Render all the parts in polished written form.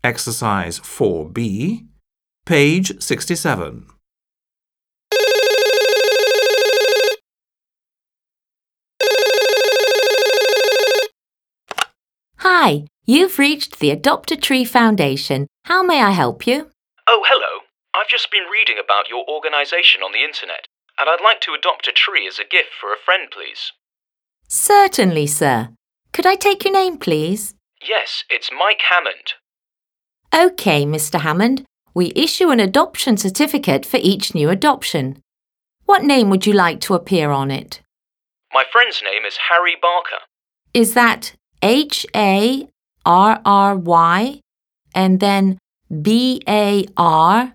Exercise 4B, page 67. Hi, you've reached the Adopt a Tree Foundation. How may I help you? Oh, hello. I've just been reading about your organisation on the internet, and I'd like to adopt a tree as a gift for a friend, please. Certainly, sir. Could I take your name, please? Yes, it's Mike Hammond. OK, Mr. Hammond. We issue an adoption certificate for each new adoption. What name would you like to appear on it? My friend's name is Harry Barker. Is that Harry and then Barker?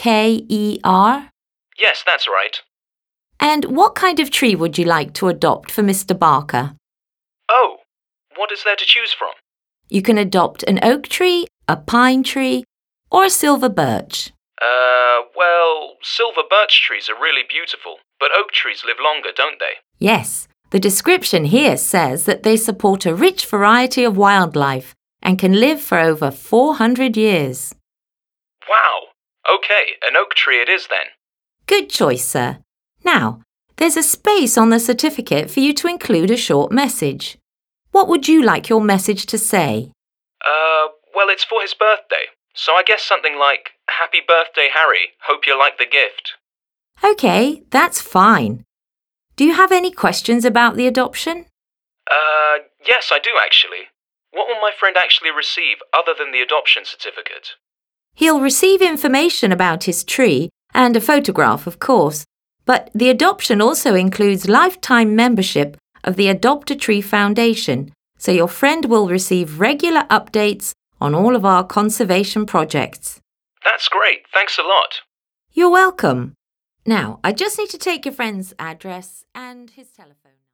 Yes, that's right. And what kind of tree would you like to adopt for Mr. Barker? Oh, what is there to choose from? You can adopt an oak tree, a pine tree, or a silver birch. Well, silver birch trees are really beautiful, but oak trees live longer, don't they? Yes, the description here says that they support a rich variety of wildlife and can live for over 400 years. Wow. OK, an oak tree it is then. Good choice, sir. Now, there's a space on the certificate for you to include a short message. What would you like your message to say? Well, it's for his birthday, so I guess something like, Happy birthday, Harry. Hope you like the gift. OK, that's fine. Do you have any questions about the adoption? Yes, I do actually. What will my friend actually receive other than the adoption certificate? He'll receive information about his tree and a photograph, of course, but the adoption also includes lifetime membership of the Adopt a Tree Foundation, so your friend will receive regular updates on all of our conservation projects. That's great. Thanks a lot. You're welcome. Now, I just need to take your friend's address and his telephone number.